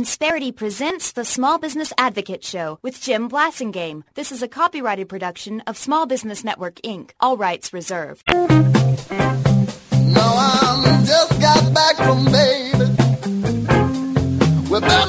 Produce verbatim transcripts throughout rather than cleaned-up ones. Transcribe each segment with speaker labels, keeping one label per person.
Speaker 1: Insperity presents the Small Business Advocate Show with Jim Blasingame. This is a copyrighted production of Small Business Network, Incorporated. All rights reserved.
Speaker 2: No, I just got back from baby. We've been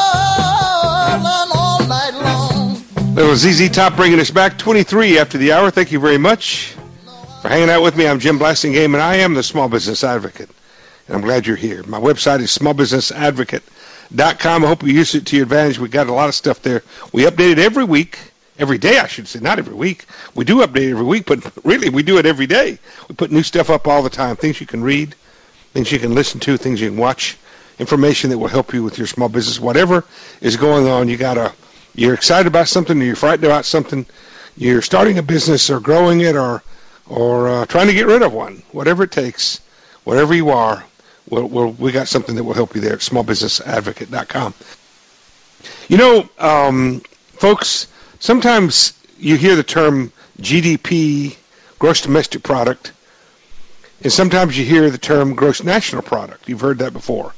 Speaker 2: rolling all night long.
Speaker 3: Little Z Z Top bringing us back twenty-three after the hour. Thank you very much for hanging out with me. I'm Jim Blasingame, and I am the Small Business Advocate. And I'm glad you're here. My website is small business advocate dot com. I hope you use it to your advantage. We've got a lot of stuff there. We update it every week, every day, I should say, not every week. We do update it every week, but really we do it every day. We put new stuff up all the time, things you can read, things you can listen to, things you can watch, information that will help you with your small business. Whatever is going on, you gotta, you're excited about something, or you're frightened about something, you're starting a business or growing it or, or uh, trying to get rid of one, whatever it takes, whatever you are. Well, well, we got something that will help you there at small business advocate dot com. You know, um, folks, sometimes you hear the term G D P, gross domestic product, and sometimes you hear the term gross national product. You've heard that before.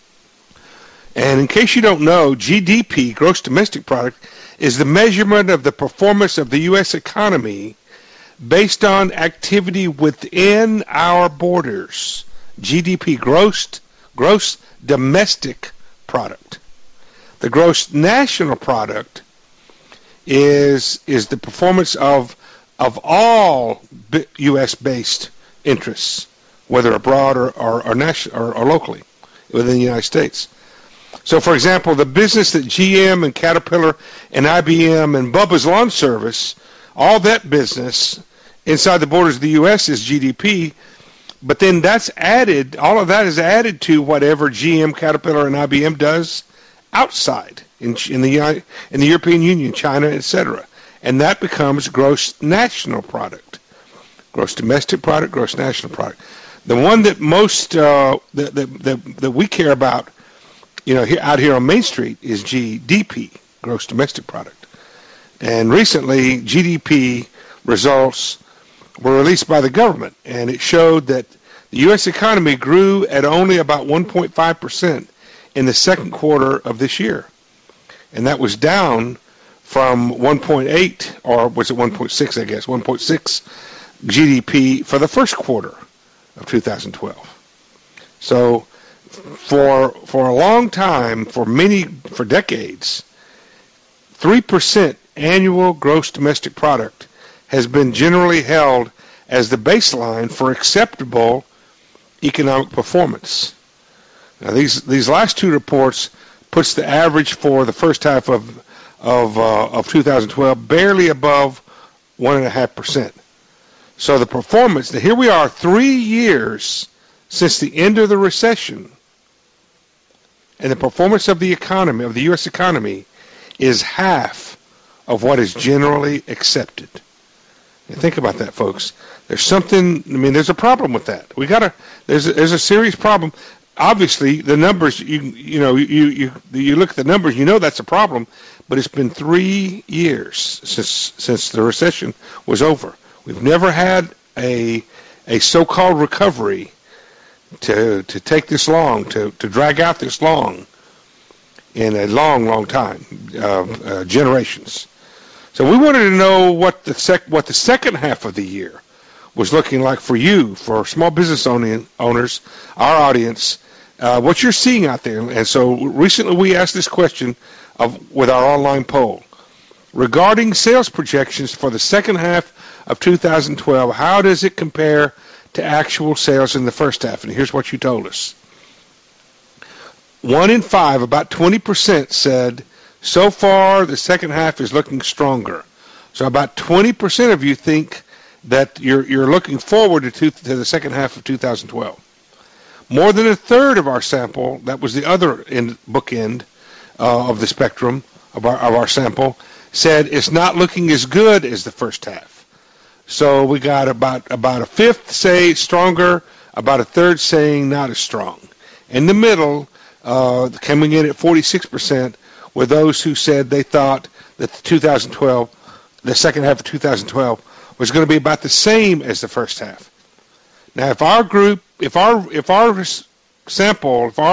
Speaker 3: And in case you don't know, G D P, gross domestic product, is the measurement of the performance of the U S economy based on activity within our borders. G D P, gross, gross domestic product. The gross national product is is the performance of of all U S-based interests, whether abroad or or, or, national, or or locally within the United States. So, for example, the business that G M and Caterpillar and I B M and Bubba's Lawn Service, all that business inside the borders of the U S is G D P. But then that's added, all of that is added to whatever G M, Caterpillar, and I B M does outside in, in the in the European Union, China, et cetera. And that becomes gross national product, gross domestic product, gross national product. The one that most uh, that, that that that we care about, you know, here, out here on Main Street is G D P, gross domestic product. And recently, G D P results were released by the government, and it showed that the U S economy grew at only about one point five percent in the second quarter of this year. And that was down from one point eight, or was it one point six, I guess, one point six G D P for the first quarter of two thousand twelve. So for for a long time, for many, for decades, three percent annual gross domestic product has been generally held as the baseline for acceptable economic performance. Now, these these last two reports puts the average for the first half of of uh, of two thousand twelve barely above one and a half percent. So the performance. Here we are, three years since the end of the recession, and the performance of the economy of the U S economy is half of what is generally accepted. And think about that, folks. There's something. I mean, there's a problem with that. We gotta. There's a, there's a serious problem. Obviously, the numbers. You you know you you you look at the numbers. You know that's a problem. But it's been three years since since the recession was over. We've never had a a so-called recovery to to take this long, to to drag out this long, in a long long time, uh, uh, generations. So we wanted to know what the sec- what the second half of the year was looking like for you, for small business owning- owners, our audience, uh, what you're seeing out there. And so recently we asked this question of with our online poll. Regarding sales projections for the second half of two thousand twelve, how does it compare to actual sales in the first half? And here's what you told us. One in five, about twenty percent, said, so far, the second half is looking stronger. So about twenty percent of you think that you're you're looking forward to, two, to the second half of two thousand twelve. More than a third of our sample, that was the other end, bookend uh, of the spectrum of our, of our sample, said it's not looking as good as the first half. So we got about, about a fifth say stronger, about a third saying not as strong. In the middle, uh, coming in at forty-six percent, were those who said they thought that the two thousand twelve, the second half of two thousand twelve, was going to be about the same as the first half. Now, if our group, if our if our sample, if our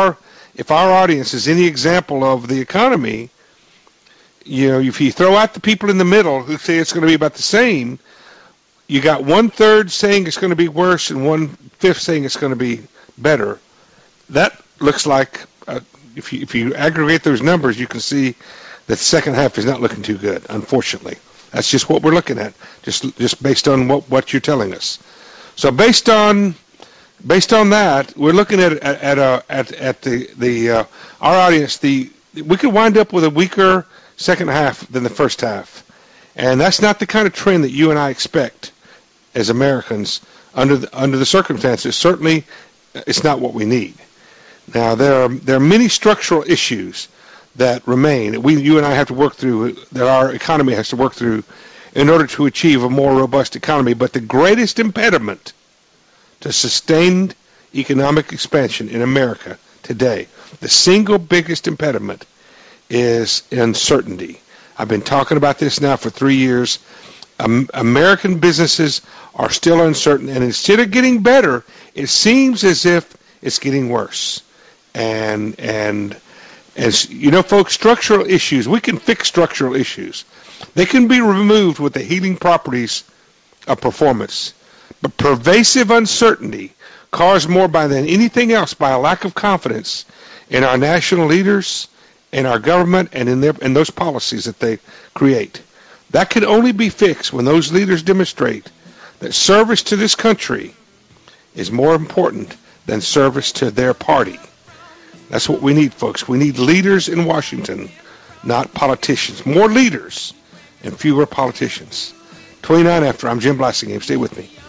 Speaker 3: if our audience is any example of the economy, you know, if you throw out the people in the middle who say it's going to be about the same, you got one-third saying it's going to be worse and one-fifth saying it's going to be better. That looks like, uh, if you if you aggregate those numbers, you can see that the second half is not looking too good, unfortunately. That's just what we're looking at, just just based on what, what you're telling us. So based on based on that, we're looking at at at, uh, at, at the the uh, our audience. The we could wind up with a weaker second half than the first half, and that's not the kind of trend that you and I expect as Americans under the, under the circumstances. Certainly, it's not what we need. Now there are there are many structural issues that remain. We you and I have to work through, that our economy has to work through, in order to achieve a more robust economy. But the greatest impediment to sustained economic expansion in America today, the single biggest impediment, is uncertainty. I've been talking about this now for three years. Um, American businesses are still uncertain, and instead of getting better, it seems as if it's getting worse. And and as you know, folks, structural issues, we can fix structural issues. They can be removed with the healing properties of performance. But pervasive uncertainty, caused more by than anything else by a lack of confidence in our national leaders, in our government, and in their in those policies that they create. That can only be fixed when those leaders demonstrate that service to this country is more important than service to their party. That's what we need, folks. We need leaders in Washington, not politicians. More leaders and fewer politicians. twenty-nine after. I'm Jim Blassingame. Stay with me.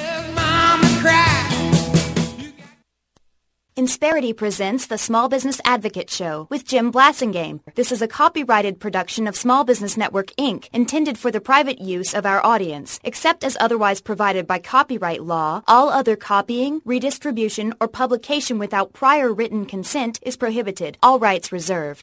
Speaker 1: Insperity presents the Small Business Advocate Show with Jim Blassingame. This is a copyrighted production of Small Business Network, Incorporated, intended for the private use of our audience. Except as otherwise provided by copyright law, all other copying, redistribution, or publication without prior written consent is prohibited. All rights reserved.